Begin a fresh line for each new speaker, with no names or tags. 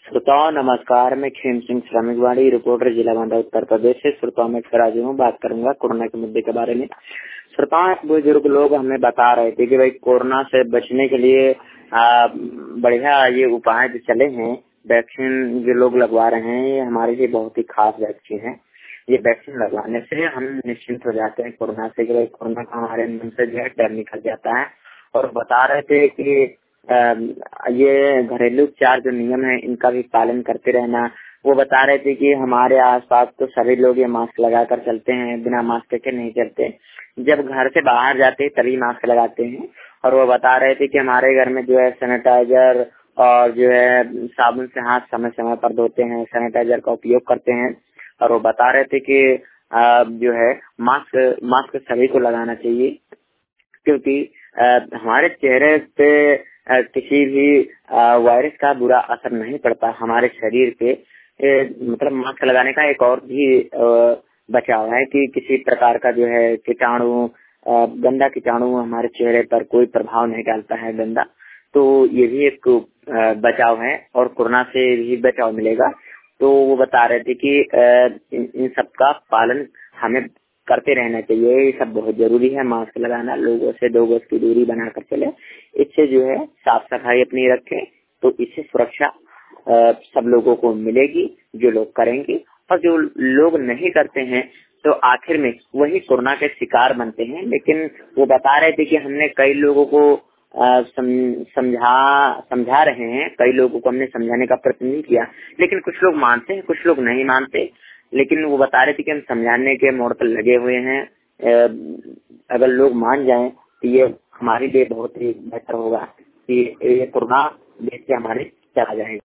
श्रोताओं नमस्कार। मैं खेम सिंह श्रमिकवाड़ी रिपोर्टर जिला बांदा उत्तर प्रदेश से। श्रोताओं में राजू हूँ, बात करूंगा कोरोना के मुद्दे के बारे में। श्रोताओं बुजुर्ग लोग हमें बता रहे थे कि भाई कोरोना से बचने के लिए बढ़िया ये उपाय जो चले हैं, वैक्सीन जो लोग लगवा रहे हैं, ये हमारे लिए बहुत ही खास वैक्सीन है। ये वैक्सीन लगवाने से हम निश्चिंत हो जाते हैं कोरोना से, कि भाई कोरोना का हमारे मन से जो है डर निकल जाता है। और बता रहे थे कि ये घरेलू उपचार जो नियम है इनका भी पालन करते रहना। वो बता रहे थे कि हमारे आसपास तो सभी लोग ये मास्क लगाकर चलते हैं, बिना मास्क के नहीं चलते। जब घर से बाहर जाते हैं तभी मास्क लगाते हैं। और वो बता रहे थे कि हमारे घर में जो है सैनिटाइजर और जो है साबुन से हाथ समय समय पर धोते हैं, सैनिटाइजर का उपयोग करते हैं। और वो बता रहे थे कि जो है मास्क सभी को लगाना चाहिए, क्योंकि हमारे चेहरे पे किसी भी वायरस का बुरा असर नहीं पड़ता हमारे शरीर पे। मतलब मास्क लगाने का एक और भी बचाव है कि किसी प्रकार का जो है कीटाणु, गंदा कीटाणु हमारे चेहरे पर कोई प्रभाव नहीं डालता है गंदा। तो ये भी एक बचाव है और कोरोना से भी बचाव मिलेगा। तो वो बता रहे थे कि इन सब का पालन हमें करते रहना चाहिए। ये सब बहुत जरूरी है। मास्क लगाना, लोगों से 2 गज की दूरी बनाकर चले, इससे जो है साफ सफाई अपनी रखें तो इससे सुरक्षा सब लोगों को मिलेगी जो लोग करेंगे। और जो लोग नहीं करते हैं तो आखिर में वही कोरोना के शिकार बनते हैं। लेकिन वो बता रहे थे कि हमने कई लोगों को समझा रहे हैं, कई लोगों को हमने समझाने का प्रयत्न नहीं किया, लेकिन कुछ लोग मानते हैं, कुछ लोग नहीं मानते। लेकिन वो बता रहे थे कि हम समझाने के मोड़ पर लगे हुए हैं। अगर लोग मान जाएं तो ये हमारे लिए बहुत ही बेहतर होगा कि ये कोरोना देश से हमारे चला जाएगा।